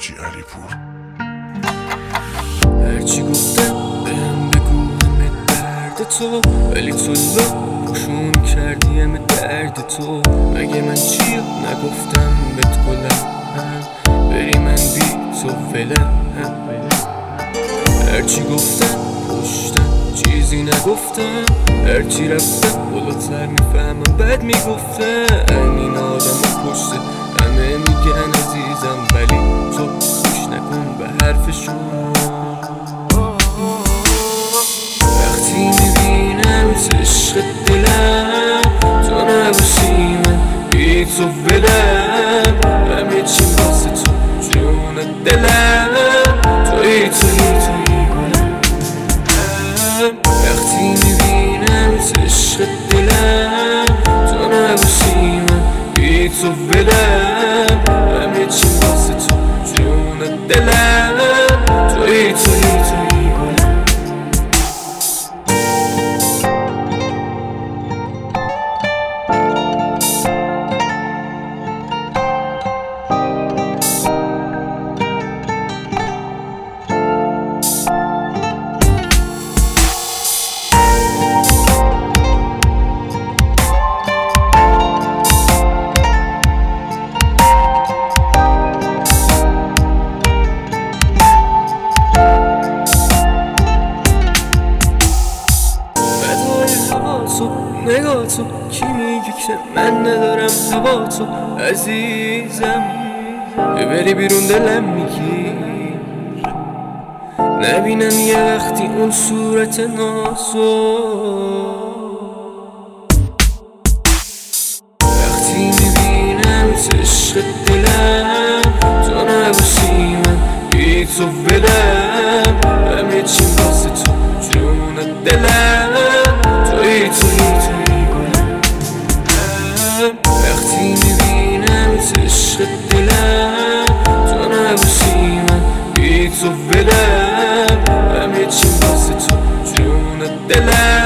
حاجی علی پور. هرچی گفتم بهم بگو همه درد تو، ولی تو پوشون کردی همه درد تو. مگه من چی نگفتم بهت گلم، بری من بی تو فلم. هرچی گفتم پشتم چیزی نگفتم، هرچی رفتم بالاتر میفهمم بد میگفتم. این آدم پشت همه میگن عزیزم، ولی تو گوش نکن به حرفشون. وقتی میبینم عشق دلم تو نباشی من بی تو ولم، همه چی واسه تو جون دلم، توی گلم. وقتی میبینم عشق دلم تو نباشی من بی تو ولم، همه چی واسه تو جون دلم، توی گلم. نگاه تو کی میگه که من ندارم هوا تو عزیزم، ببری بیرون دلم میگی نبینم یه وقتی اون صورت نازو. وقتی میبینم عشق دلم تو نباشی من بی تو ولم، همه چی واسه تو جون دلم، توی گلم. وقتی میبینم عشق دلم تو نباشی من بی تو ولم، همه چی واسه تو جون دلم.